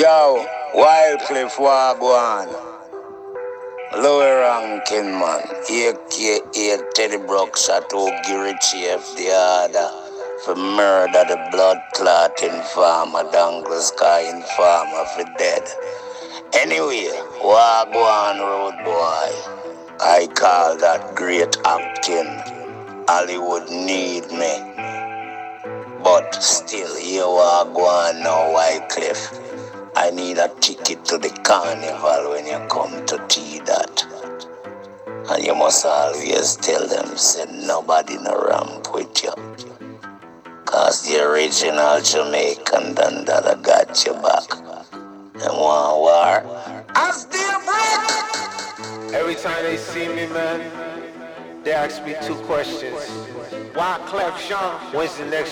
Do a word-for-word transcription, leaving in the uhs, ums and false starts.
Yo, Wildcliff Wagwan, Lower Rankin man, A K A Teddy Brooks at Ogirichi F the other for murder the blood clotting farmer, Dangle Sky informer for dead. Anyway, Wagwan road boy, I call that great acting. Hollywood need me, but still here Wagwan now Wycliffe. I need a ticket to the carnival when you come to T that. And you must always tell them, say nobody no ramp with you. Cause the original Jamaican Dandada got you back. Them want war. As they break! Every time they see me, man, they ask me two questions. Why Clef Sean? When's the next